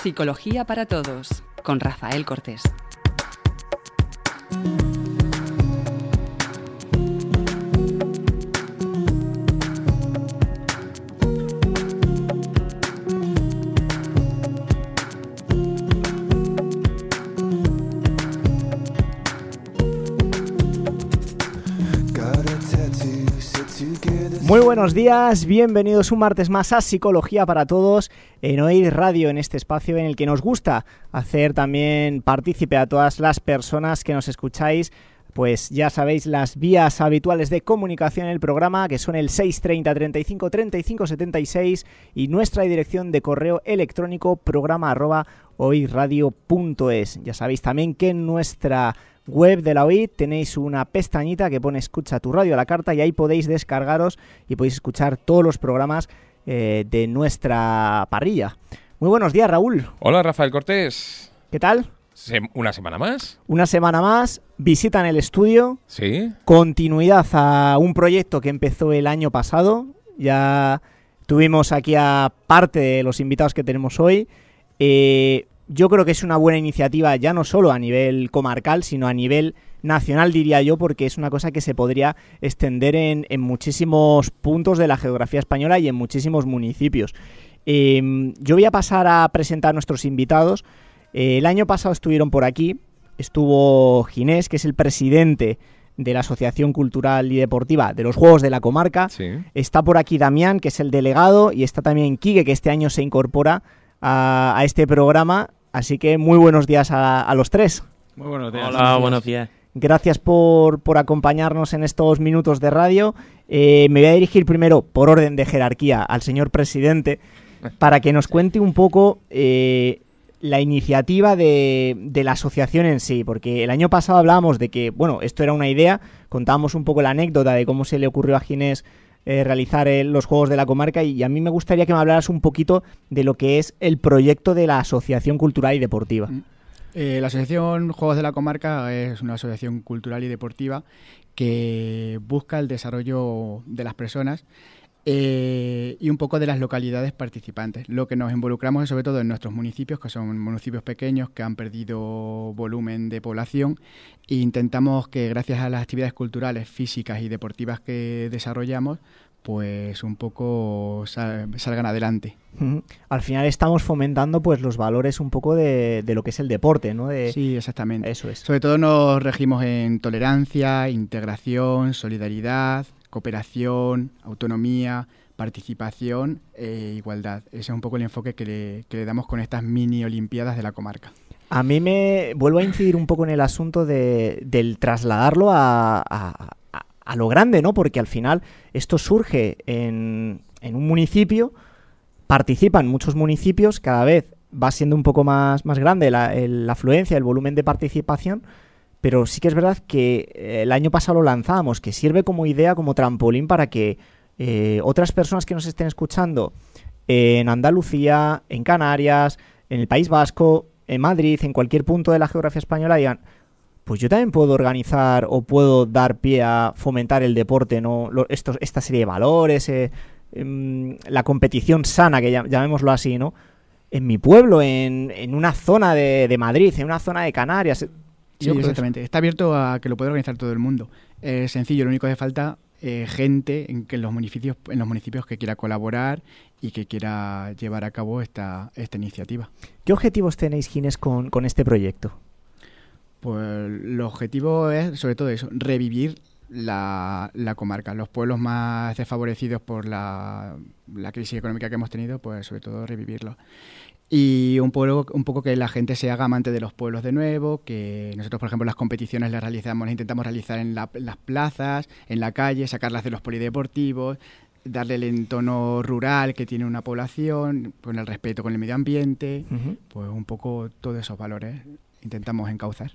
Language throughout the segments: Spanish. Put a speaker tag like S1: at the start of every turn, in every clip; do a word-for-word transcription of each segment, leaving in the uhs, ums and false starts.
S1: Psicología para Todos, con Rafael Cortés.
S2: Muy buenos días, bienvenidos un martes más a Psicología para Todos en Oír Radio, en este espacio en el que nos gusta hacer también partícipe a todas las personas que nos escucháis. Pues ya sabéis las vías habituales de comunicación en el programa, que son el seis treinta, treinta y cinco, treinta y cinco, setenta y seis y nuestra dirección de correo electrónico programa arroba oirradio punto es. Ya sabéis también que en nuestra web de la O I tenéis una pestañita que pone escucha tu radio a la carta y ahí podéis descargaros y podéis escuchar todos los programas eh, de nuestra parrilla. Muy buenos días, Raúl.
S3: Hola, Rafael Cortés.
S2: ¿Qué tal?
S3: Sem- ¿Una semana más?
S2: Una semana más, visita en el estudio.
S3: Sí.
S2: Continuidad a un proyecto que empezó el año pasado. Ya tuvimos aquí a parte de los invitados que tenemos hoy. Eh... Yo creo que es una buena iniciativa ya no solo a nivel comarcal, sino a nivel nacional, diría yo, porque es una cosa que se podría extender en, en muchísimos puntos de la geografía española y en muchísimos municipios. Eh, yo voy a pasar a presentar a nuestros invitados. Eh, el año pasado estuvieron por aquí, estuvo Ginés, que es el presidente de la Asociación Cultural y Deportiva de los Juegos de la Comarca.
S3: Sí.
S2: Está por aquí Damián, que es el delegado, y está también Quique, que este año se incorpora a, a este programa. Así que muy buenos días a, a los tres.
S4: Muy buenos días.
S5: Hola, buenos, buenos días.
S2: Gracias por, por acompañarnos en estos minutos de radio. Eh, me voy a dirigir primero, por orden de jerarquía, al señor presidente, para que nos cuente un poco eh, la iniciativa de, de la asociación en sí, porque el año pasado hablábamos de que, bueno, esto era una idea, contábamos un poco la anécdota de cómo se le ocurrió a Ginés Eh, realizar eh, los Juegos de la Comarca, y a mí me gustaría que me hablaras un poquito de lo que es el proyecto de la Asociación Cultural y Deportiva.
S4: Eh, la Asociación Juegos de la Comarca es una asociación cultural y deportiva que busca el desarrollo de las personas eh, y un poco de las localidades participantes. Lo que nos involucramos es sobre todo en nuestros municipios, que son municipios pequeños que han perdido volumen de población, e intentamos que gracias a las actividades culturales, físicas y deportivas que desarrollamos, pues un poco sal, salgan adelante.
S2: Uh-huh. Al final estamos fomentando pues los valores un poco de, de lo que es el deporte, ¿no? De...
S4: Sí, exactamente.
S2: Eso es.
S4: Sobre todo nos regimos en tolerancia, integración, solidaridad, cooperación, autonomía, participación e igualdad. Ese es un poco el enfoque que le, que le damos con estas mini olimpiadas de la comarca.
S2: A mí me vuelvo a incidir un poco en el asunto de, del trasladarlo a, a, a lo grande, ¿no? Porque al final esto surge en, en un municipio, participan muchos municipios, cada vez va siendo un poco más, más grande la, el, la afluencia, el volumen de participación, pero sí que es verdad que el año pasado lo lanzábamos, que sirve como idea, como trampolín para que eh, otras personas que nos estén escuchando en Andalucía, en Canarias, en el País Vasco, en Madrid, en cualquier punto de la geografía española, digan, pues yo también puedo organizar o puedo dar pie a fomentar el deporte, ¿no? Lo, estos, esta serie de valores, eh, eh, la competición sana, que llamémoslo así, ¿no? En mi pueblo, en, en una zona de, de Madrid, en una zona de Canarias.
S4: Sí, exactamente. Está abierto a que lo pueda organizar todo el mundo. Es sencillo, lo único que hace falta eh, gente en que los municipios, en los municipios que quiera colaborar y que quiera llevar a cabo esta, esta iniciativa.
S2: ¿Qué objetivos tenéis, Ginés, con, con este proyecto?
S4: Pues el objetivo es, sobre todo eso, revivir la, la comarca. Los pueblos más desfavorecidos por la, la crisis económica que hemos tenido, pues sobre todo revivirlos. Y un poco, un poco que la gente se haga amante de los pueblos de nuevo, que nosotros, por ejemplo, las competiciones las realizamos, las intentamos realizar en, la, en las plazas, en la calle, sacarlas de los polideportivos, darle el entorno rural que tiene una población, con el respeto con el medio ambiente, uh-huh. Pues un poco todos esos valores intentamos encauzar.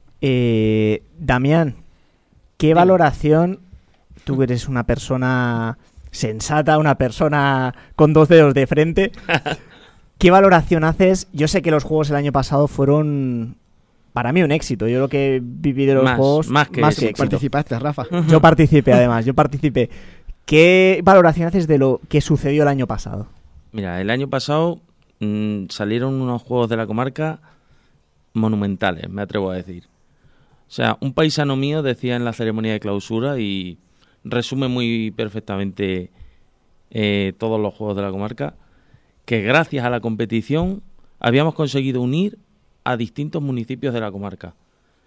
S2: Eh, Damián, ¿qué sí. valoración, tú eres una persona sensata, una persona con dos dedos de frente, ¿qué valoración haces? Yo sé que los juegos el año pasado fueron, para mí, un éxito. Yo lo que viví de los
S5: más,
S2: juegos,
S5: más que,
S2: más que éxito.
S4: Participaste, Rafa.
S2: Yo participé, además, yo participé. ¿Qué valoración haces de lo que sucedió el año pasado?
S5: Mira, el año pasado mmm, salieron unos juegos de la comarca monumentales, me atrevo a decir. O sea, un paisano mío decía en la ceremonia de clausura, y resume muy perfectamente eh, todos los juegos de la comarca, que gracias a la competición habíamos conseguido unir a distintos municipios de la comarca.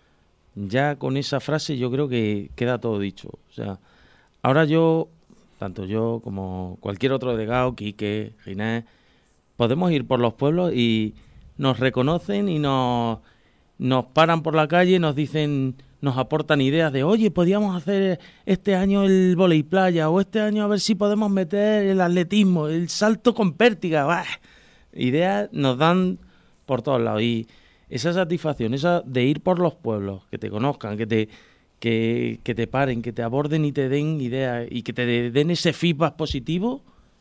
S5: Ya con esa frase yo creo que queda todo dicho. O sea, ahora yo, tanto yo como cualquier otro delegado, Quique, Ginés, podemos ir por los pueblos y nos reconocen y nos, nos paran por la calle, nos dicen, nos aportan ideas de, oye, podríamos hacer este año el vóley playa, o este año a ver si podemos meter el atletismo, el salto con pértiga. ¡Bah! Ideas nos dan por todos lados, y esa satisfacción, esa de ir por los pueblos, que te conozcan, que te que, que te paren, que te aborden y te den ideas y que te den ese feedback positivo,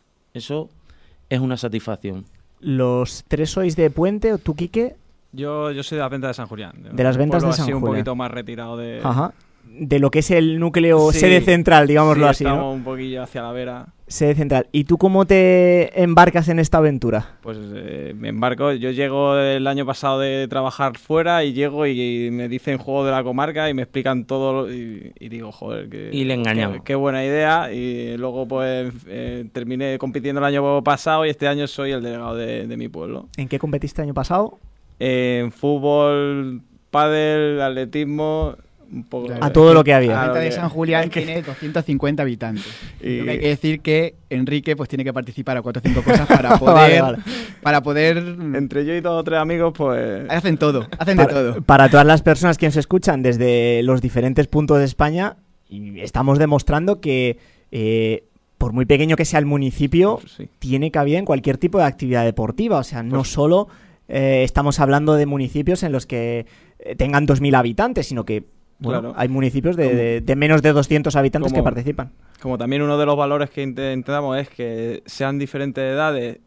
S5: eso es una satisfacción.
S2: ¿Los tres sois de Puente? ¿Tú, Quique?
S6: Yo, yo soy de las ventas de San Julián.
S2: De las ventas de San
S6: así
S2: Julián.
S6: Un poquito más retirado de...
S2: Ajá. De lo que es el núcleo
S6: Sí,
S2: sede central, digámoslo
S6: sí,
S2: así,
S6: estamos
S2: ¿no?
S6: un poquillo hacia la vera.
S2: Sede central. ¿Y tú cómo te embarcas en esta aventura?
S6: Pues eh, me embarco. Yo llego el año pasado de trabajar fuera y llego y, y me dicen juego de la comarca y me explican todo y, y digo, joder, que,
S5: Y le engañamos.
S6: Qué, qué buena idea. Y luego pues eh, terminé compitiendo el año pasado y este año soy el delegado de, de mi pueblo.
S2: ¿En qué competiste el año pasado?
S6: En fútbol, pádel, atletismo... Un poco
S2: A todo lo que había.
S4: La
S6: a lo
S4: venta de
S6: que-
S4: San Julián tiene doscientos cincuenta habitantes.
S6: Y-
S4: Lo que hay que decir que Enrique pues tiene que participar a cuatro o cinco cosas para
S2: Vale,
S4: poder...
S2: vale.
S4: Para poder...
S6: Entre yo y dos o tres amigos, pues...
S4: Hacen todo, hacen de
S2: Para,
S4: todo.
S2: para todas las personas que nos escuchan desde los diferentes puntos de España, y estamos demostrando que eh, por muy pequeño que sea el municipio,
S6: Pues sí.
S2: tiene cabida en cualquier tipo de actividad deportiva. O sea, no
S6: Pues-
S2: solo eh, estamos hablando de municipios en los que eh, tengan dos mil habitantes, sino que bueno,
S6: Claro.
S2: hay municipios de,
S6: Como-
S2: de- de menos de doscientos habitantes
S6: como-
S2: que participan.
S6: Como también uno de los valores que int- intentamos es que sean diferentes edades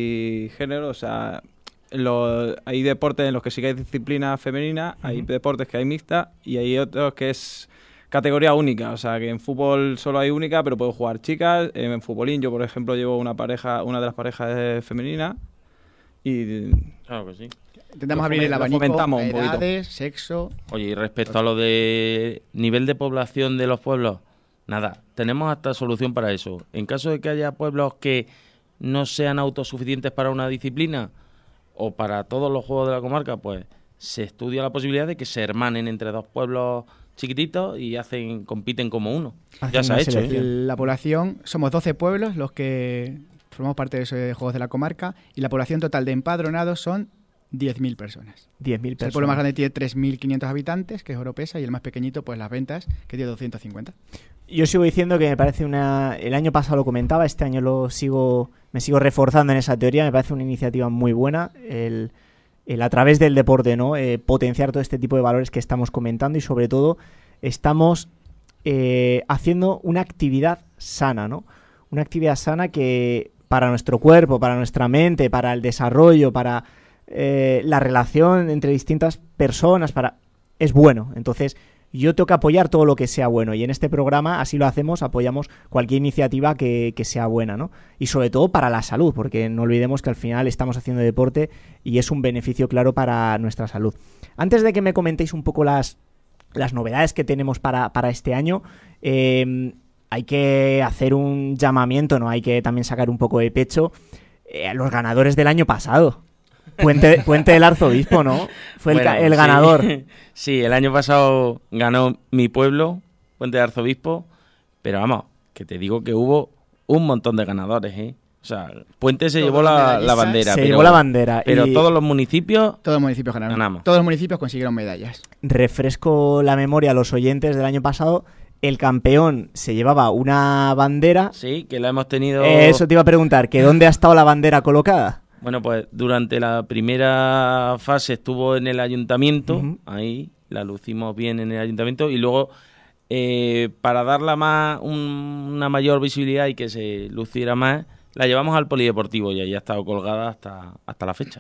S6: y género, o sea, lo- hay deportes en los que sí que hay disciplina femenina, hay
S2: Ujú.
S6: deportes que hay mixta y hay otros que es categoría única, o sea, que en fútbol solo hay única, pero puedo jugar chicas, en futbolín yo, por ejemplo, llevo una pareja, una de las parejas es femenina y
S5: Claro que sí.
S4: Intentamos
S6: lo
S4: abrir el
S6: fomen- lo
S4: abanico
S6: fomentamos
S4: a
S6: un poquito.
S4: edades, sexo...
S5: Oye, y respecto a lo de nivel de población de los pueblos, nada, tenemos hasta solución para eso. En caso de que haya pueblos que no sean autosuficientes para una disciplina o para todos los juegos de la comarca, pues se estudia la posibilidad de que se hermanen entre dos pueblos chiquititos y hacen compiten como uno.
S2: Hacen
S5: Ya se ha
S2: una
S5: hecho.
S2: selección.
S4: La población, somos doce pueblos los que formamos parte de esos juegos de la comarca y la población total de empadronados son diez mil personas.
S2: diez mil
S4: O sea,
S2: personas.
S4: el pueblo más grande tiene tres mil quinientos habitantes, que es Oropesa, y el más pequeñito, pues Las Ventas, que tiene doscientos cincuenta.
S2: Yo sigo diciendo que me parece una... El año pasado lo comentaba, este año lo sigo me sigo reforzando en esa teoría. Me parece una iniciativa muy buena el, el a través del deporte, ¿no? Eh, potenciar todo este tipo de valores que estamos comentando y sobre todo estamos eh, haciendo una actividad sana, ¿no? Una actividad sana que para nuestro cuerpo, para nuestra mente, para el desarrollo, para eh, la relación entre distintas personas, para es bueno. Entonces yo tengo que apoyar todo lo que sea bueno y en este programa así lo hacemos, apoyamos cualquier iniciativa que, que sea buena, ¿no? Y sobre todo para la salud, porque no olvidemos que al final estamos haciendo deporte y es un beneficio claro para nuestra salud. Antes de que me comentéis un poco las, las novedades que tenemos para, para este año, eh, hay que hacer un llamamiento, ¿no? Hay que también sacar un poco de pecho eh, a los ganadores del año pasado. Puente, Puente del Arzobispo, ¿no? Fue el,
S5: Bueno,
S2: ca- el
S5: sí.
S2: ganador.
S5: Sí, el año pasado ganó mi pueblo, Puente de Arzobispo, pero vamos, que te digo que hubo un montón de ganadores, ¿eh? O sea, Puente se
S4: Todos
S5: llevó
S4: los
S5: la,
S4: medallistas
S5: la bandera.
S2: Se
S5: pero,
S2: llevó la bandera.
S5: Pero
S2: y
S5: todos los municipios,
S4: Todos los municipios ganaron.
S5: Ganamos.
S4: Todos los municipios consiguieron medallas.
S2: refresco la memoria a los oyentes del año pasado. El campeón se llevaba una bandera.
S5: sí, que la hemos tenido...
S2: Eso te iba a preguntar, que ¿dónde ha estado la bandera colocada?
S5: Bueno, pues durante la primera fase estuvo en el ayuntamiento,
S2: Ujú.
S5: ahí la lucimos bien en el ayuntamiento, y luego eh, para darla más un- una mayor visibilidad y que se luciera más, la llevamos al polideportivo y ahí ha estado colgada hasta, hasta la fecha.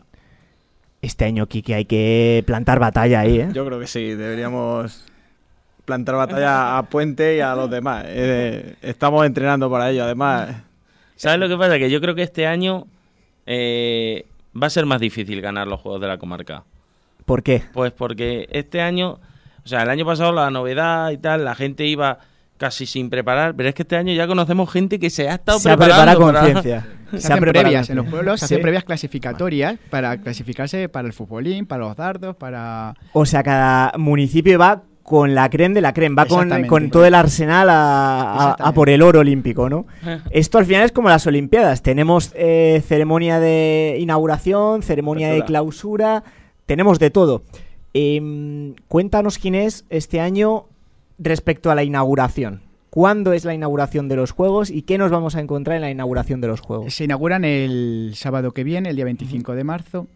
S2: Este año, Quique, hay que plantar batalla ahí, ¿eh?
S6: yo creo que sí, deberíamos plantar batalla a Puente y a los demás. Eh, estamos entrenando para ello, además.
S5: ¿Sabes lo que pasa? Que yo creo que este año eh, va a ser más difícil ganar los Juegos de la Comarca.
S2: ¿Por qué?
S5: Pues porque este año, o sea, el año pasado la novedad y tal, la gente iba casi sin preparar, pero es que este año ya conocemos gente que se ha estado
S2: Se ha
S5: preparando
S2: preparado con
S5: para...
S2: ciencia.
S4: Se,
S2: Se ha
S4: hacen
S2: preparado
S4: previas,
S2: con
S4: en los
S2: ciencia.
S4: pueblos se
S2: Sí.
S4: hacen previas clasificatorias para clasificarse para el futbolín, para los dardos, para...
S2: O sea, cada municipio va con la creme de la creme, va con,
S4: Exactamente.
S2: con todo el arsenal a, a- a
S4: Exactamente.
S2: por el oro olímpico, ¿no? Esto al final es como las Olimpiadas. Tenemos eh, ceremonia de inauguración, ceremonia de
S6: Apertura.
S2: clausura, tenemos de todo. Em, cuéntanos quién es este año respecto a la inauguración. ¿Cuándo es la inauguración de los Juegos y qué nos vamos a encontrar en la inauguración de los Juegos?
S4: Se inauguran el sábado que viene, el día veinticinco de marzo,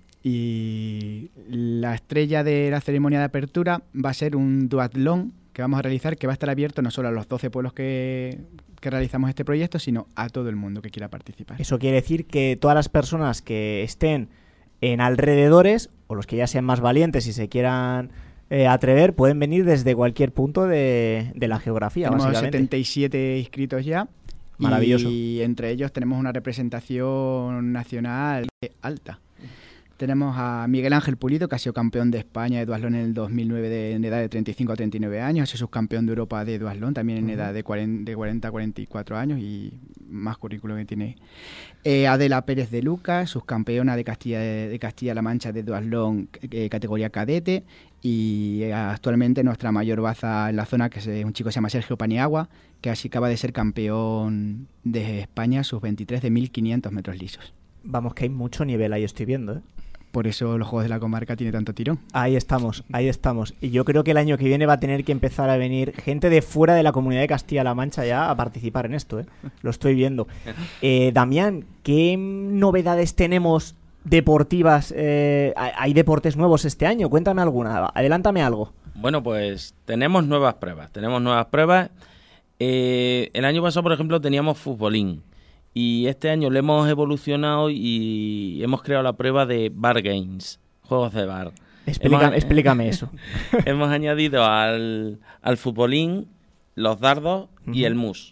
S4: y la estrella de la ceremonia de apertura va a ser un duatlón que vamos a realizar, que va a estar abierto no solo a los doce pueblos que, que realizamos este proyecto, sino a todo el mundo que quiera participar.
S2: Eso quiere decir que todas las personas que estén en alrededores, o los que ya sean más valientes y se quieran eh, atrever, pueden venir desde cualquier punto de, de la geografía,
S4: Tenemos
S2: básicamente.
S4: setenta y siete inscritos ya.
S2: Maravilloso.
S4: Y entre ellos tenemos una representación nacional alta. Tenemos a Miguel Ángel Pulido, que ha sido campeón de España de duatlón en el dos mil nueve de, en edad de treinta y cinco a treinta y nueve años. Ha sido subcampeón de Europa de duatlón también en
S2: Ujú.
S4: edad de cuarenta, de cuarenta a cuarenta y cuatro años y más currículum que tiene. Eh, Adela Pérez de Lucas, subcampeona de Castilla de, de Castilla-La Mancha de duatlón eh, categoría cadete, y eh, actualmente nuestra mayor baza en la zona, que es eh, un chico que se llama Sergio Paniagua, que así acaba de ser campeón de España sub veintitrés de mil quinientos metros lisos.
S2: Vamos, que hay mucho nivel ahí, estoy viendo, ¿eh?
S4: Por eso los Juegos de la Comarca tiene tanto tirón.
S2: Ahí estamos, ahí estamos. Y yo creo que el año que viene va a tener que empezar a venir gente de fuera de la Comunidad de Castilla-La Mancha ya a participar en esto, ¿eh? Lo estoy viendo. Eh, Damián, ¿qué novedades tenemos deportivas? Eh, ¿Hay deportes nuevos este año? Cuéntame alguna, adelántame algo.
S5: Bueno, pues tenemos nuevas pruebas, tenemos nuevas pruebas. Eh, el año pasado, por ejemplo, teníamos futbolín. Y este año lo hemos evolucionado y hemos creado la prueba de bar games, juegos de bar.
S2: Explícame,
S5: Hemos-
S2: explícame eso.
S5: Hemos añadido al, al futbolín los dardos y
S2: Ujú.
S5: el mus.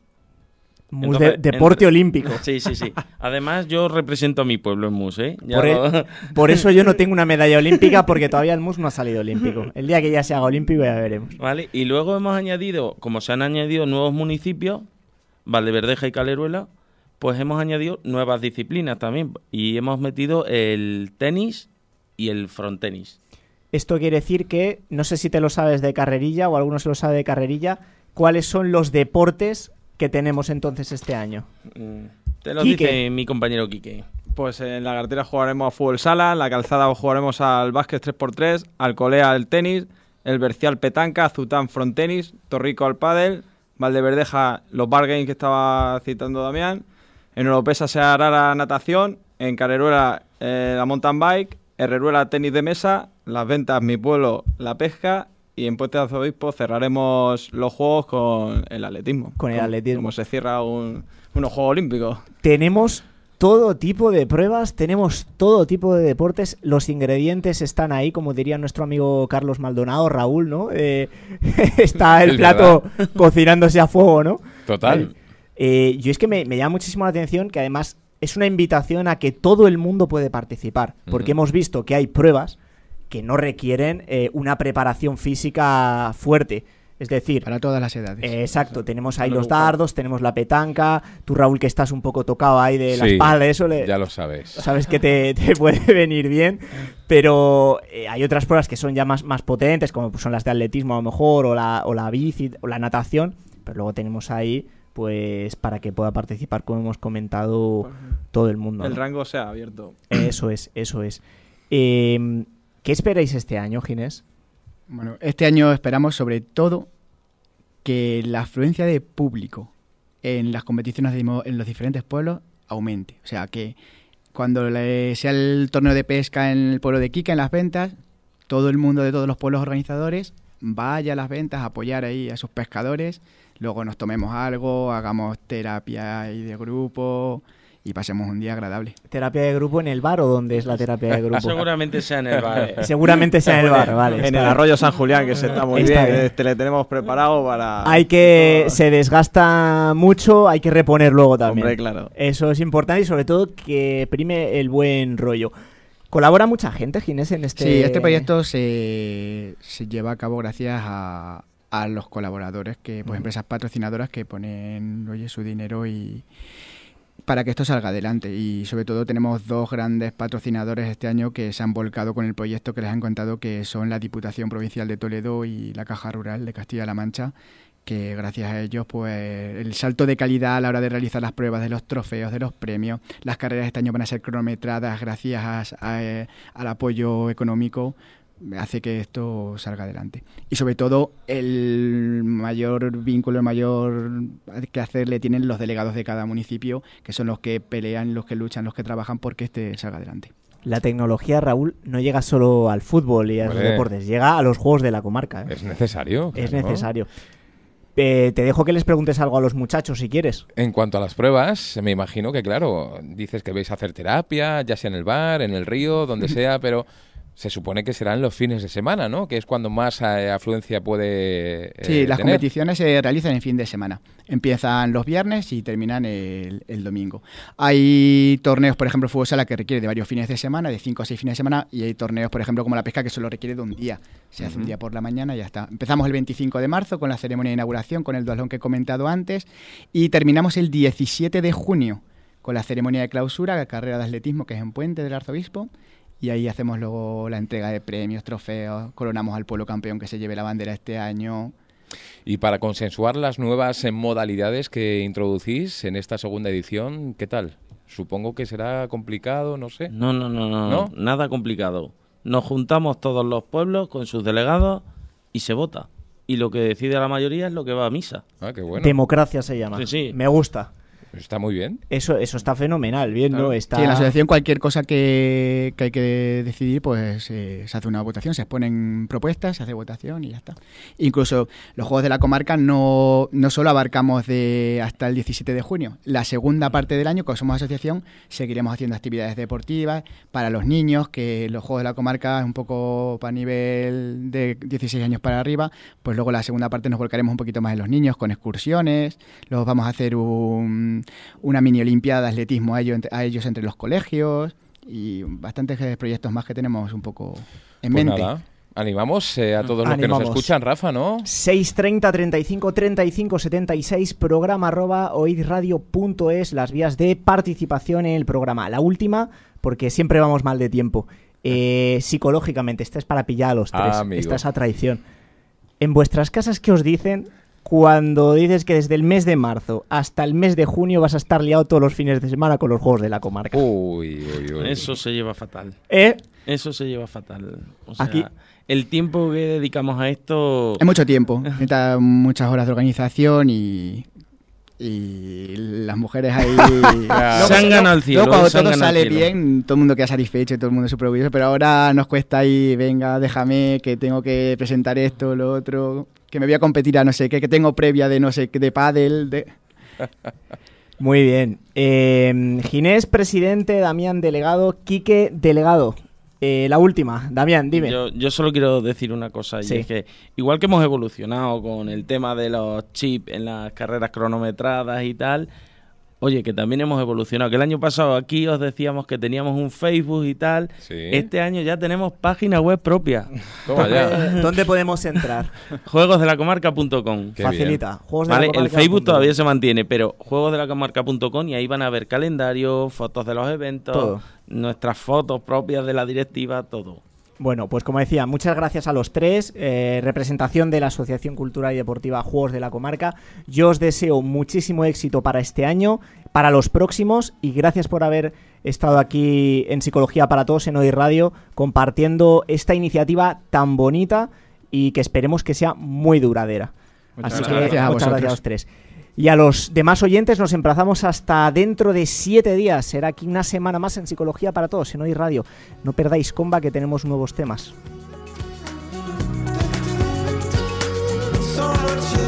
S2: Mus
S5: Entonces,
S2: de- deporte
S5: entre-
S2: olímpico.
S5: Sí, sí, sí. Además, yo represento a mi pueblo en mus, ¿eh? Ya
S2: Por,
S5: lo-
S2: e- por eso yo no tengo una medalla olímpica, porque todavía el mus no ha salido olímpico. El día que ya se haga olímpico ya veremos.
S5: ¿Vale? Y luego hemos añadido, como se han añadido nuevos municipios, Valdeverdeja y Caleruela, pues hemos añadido nuevas disciplinas también. Y hemos metido el tenis y el frontenis.
S2: Esto quiere decir que, no sé si te lo sabes de carrerilla o alguno se lo sabe de carrerilla, ¿cuáles son los deportes que tenemos entonces este año?
S5: Mm, Te lo
S2: Quique.
S5: dice mi compañero Quique.
S6: Pues en la cartera jugaremos a fútbol sala, en la calzada jugaremos al básquet tres por tres, al colea al tenis, el Bercial petanca, Azután frontenis, Torrico al pádel, Valdeverdeja los bar games que estaba citando Damián, en Oropesa se hará la natación, en Careruela eh, la mountain bike, Herreruela tenis de mesa, Las Ventas mi pueblo la pesca y en Puente de Arzobispo cerraremos los juegos con el atletismo.
S2: Con el
S6: Como-
S2: atletismo.
S6: Como se cierra un, unos Juegos Olímpicos.
S2: Tenemos todo tipo de pruebas, tenemos todo tipo de deportes, los ingredientes están ahí, como diría nuestro amigo Carlos Maldonado, Raúl, ¿no? Eh, está el
S3: Es
S2: plato cocinándose a fuego, ¿no?
S3: Total.
S2: Eh, yo es que me, me llama muchísimo la atención que además es una invitación a que todo el mundo puede participar, porque
S3: Ujú.
S2: hemos visto que hay pruebas que no requieren eh, una preparación física fuerte. Es decir,
S4: Para todas las edades.
S2: eh, exacto, tenemos ahí
S6: Lo
S2: los
S6: buscaba.
S2: dardos, tenemos la petanca, tú Raúl que estás un poco tocado ahí de la
S3: Sí,
S2: espalda, eso le,
S3: Ya lo sabes.
S2: sabes que te, te puede venir bien, pero eh, hay otras pruebas que son ya más, más potentes, como pues, son las de atletismo a lo mejor, o la, o la bici, o la natación, pero luego tenemos ahí, pues, para que pueda participar, como hemos comentado, todo el mundo.
S6: El
S2: ¿no?
S6: rango sea abierto.
S2: Eso es, eso es. Eh, ¿Qué esperáis este año, Ginés?
S4: Bueno, este año esperamos sobre todo que la afluencia de público en las competiciones de mo- en los diferentes pueblos aumente. O sea, que cuando le- sea el torneo de pesca en el pueblo de Quique, en Las Ventas, todo el mundo de todos los pueblos organizadores vaya a Las Ventas a apoyar ahí a sus pescadores, luego nos tomemos algo, hagamos terapia ahí de grupo y pasemos un día agradable.
S2: ¿Terapia de grupo en el bar o dónde es la terapia de grupo?
S5: Seguramente sea en el bar.
S2: Seguramente sea en el bar, vale.
S6: En
S2: está
S6: el
S2: bien.
S6: arroyo San Julián, que se está muy
S2: Está
S6: bien,
S2: bien.
S6: este le tenemos preparado para...
S2: Hay que...
S6: todo.
S2: Se desgasta mucho, hay que reponer luego también.
S6: Hombre, claro.
S2: Eso es importante y sobre todo que prime el buen rollo. ¿Colabora mucha gente, Ginés, en este...?
S4: Sí, este proyecto se, se lleva a cabo gracias a, a los colaboradores, que pues
S2: Mm.
S4: empresas patrocinadoras que ponen, oye, su dinero y para que esto salga adelante. Y sobre todo tenemos dos grandes patrocinadores este año que se han volcado con el proyecto, que les han contado, que son la Diputación Provincial de Toledo y la Caja Rural de Castilla-La Mancha, que gracias a ellos pues el salto de calidad a la hora de realizar las pruebas, de los trofeos, de los premios, las carreras este año van a ser cronometradas gracias a, a, al apoyo económico, hace que esto salga adelante. Y sobre todo el mayor vínculo, el mayor que hacer le tienen los delegados de cada municipio, que son los que pelean, los que luchan, los que trabajan porque este salga adelante.
S2: La tecnología, Raúl, no llega solo al fútbol y a los
S3: Hombre.
S2: deportes, llega a los juegos de la comarca. ¿eh?
S3: Es necesario.
S2: Es
S3: claro.
S2: necesario. Eh, te dejo que les preguntes algo a los muchachos si quieres.
S3: En cuanto a las pruebas, me imagino que, claro, dices que vais a hacer terapia, ya sea en el bar, en el río, donde sea, pero se supone que serán los fines de semana, ¿no? Que es cuando más eh, afluencia puede eh,
S4: Sí, las
S3: tener.
S4: competiciones se realizan en fin de semana. Empiezan los viernes y terminan el, el domingo. Hay torneos, por ejemplo, fútbol sala que requiere de varios fines de semana, de cinco a seis fines de semana, y hay torneos, por ejemplo, como la pesca, que solo requiere de un día. Se hace un día por la mañana y ya está. Empezamos el veinticinco de marzo con la ceremonia de inauguración, con el duatlón que he comentado antes, y terminamos el diecisiete de junio con la ceremonia de clausura, la carrera de atletismo, que es en Puente del Arzobispo. Y ahí hacemos luego la entrega de premios, trofeos, coronamos al pueblo campeón que se lleve la bandera este año.
S3: Y para consensuar las nuevas eh, modalidades que introducís en esta segunda edición, ¿qué tal? Supongo que será complicado, no sé.
S5: No, no, no, no,
S3: ¿No?
S5: nada complicado. Nos juntamos todos los pueblos con sus delegados y se vota. Y lo que decide la mayoría es lo que va a misa.
S3: Ah, qué bueno.
S2: Democracia se llama.
S5: Sí, sí.
S2: Me gusta.
S3: Está muy bien.
S2: Eso, eso está fenomenal, bien, ¿no?
S3: Claro.
S2: Está...
S4: Sí, en la asociación cualquier cosa que, que hay que decidir, pues eh, se hace una votación, se exponen propuestas, se hace votación y ya está. Incluso los Juegos de la Comarca no, no solo abarcamos de hasta el diecisiete de junio. La segunda parte del año, como somos asociación, seguiremos haciendo actividades deportivas para los niños, que los Juegos de la Comarca es un poco para nivel de dieciséis años para arriba, pues luego la segunda parte nos volcaremos un poquito más en los niños, con excursiones, luego vamos a hacer un... una mini olimpiada de atletismo a ellos, a ellos entre los colegios y bastantes proyectos más que tenemos un poco en
S3: Pues
S4: mente.
S3: nada, animamos eh, a todos los que
S2: Animamos.
S3: nos escuchan, Rafa, ¿no?
S2: seis treinta, treinta y cinco, treinta y cinco, setenta y seis, programa arroba oidradio punto es, las vías de participación en el programa. La última, porque siempre vamos mal de tiempo. Eh, psicológicamente, esta es para pillar a los tres.
S3: Ah, amigo.
S2: Esta es a traición. En vuestras casas, ¿qué os dicen cuando dices que desde el mes de marzo hasta el mes de junio vas a estar liado todos los fines de semana con los Juegos de la Comarca?
S3: Uy, uy, uy.
S5: Eso se lleva fatal.
S2: ¿Eh?
S5: Eso se lleva fatal. O sea,
S2: Aquí-
S5: el tiempo que dedicamos a esto...
S4: Es mucho tiempo, necesita muchas horas de organización y, y las mujeres ahí...
S3: Claro.
S5: Se han ganado el cielo,
S4: Luego cuando
S5: se han
S4: todo
S5: ganado el
S4: sale
S5: cielo.
S4: bien, todo el mundo queda satisfecho y todo el mundo súper orgulloso, pero ahora nos cuesta ahí, venga, déjame que tengo que presentar esto, lo otro, que me voy a competir a no sé qué, que tengo previa de no sé qué, de pádel, de...
S2: Muy bien. Eh, Ginés, presidente, Damián, delegado, Quique, delegado. Eh, la última, Damián, dime.
S5: Yo, yo solo quiero decir una cosa, y
S2: Sí.
S5: es que igual que hemos evolucionado con el tema de los chips en las carreras cronometradas y tal, oye, que también hemos evolucionado. Que el año pasado aquí os decíamos que teníamos un Facebook y tal.
S3: Sí.
S5: Este año ya tenemos página web propia.
S3: Toma ya.
S2: Eh, ¿Dónde podemos entrar?
S5: juegos de la comarca punto com.
S3: Qué
S2: Facilita. Juegos de la
S5: Vale, el
S2: Comarca
S5: Facebook
S2: punto com.
S5: todavía se mantiene, pero juegos de la comarca punto com, y ahí van a ver calendario, fotos de los eventos,
S2: Todo.
S5: nuestras fotos propias de la directiva, todo.
S2: Bueno, pues como decía, muchas gracias a los tres, eh, representación de la Asociación Cultural y Deportiva Juegos de la Comarca. Yo os deseo muchísimo éxito para este año, para los próximos, y gracias por haber estado aquí en Psicología para Todos en Hoy Radio, compartiendo esta iniciativa tan bonita y que esperemos que sea muy duradera.
S4: Muchas
S2: Así que
S4: gracias a
S2: muchas
S4: vosotros.
S2: gracias a los tres. Y a los demás oyentes nos emplazamos hasta dentro de siete días. Será aquí una semana más en Psicología para Todos, en Hoy Radio. No perdáis comba, que tenemos nuevos temas.
S7: So much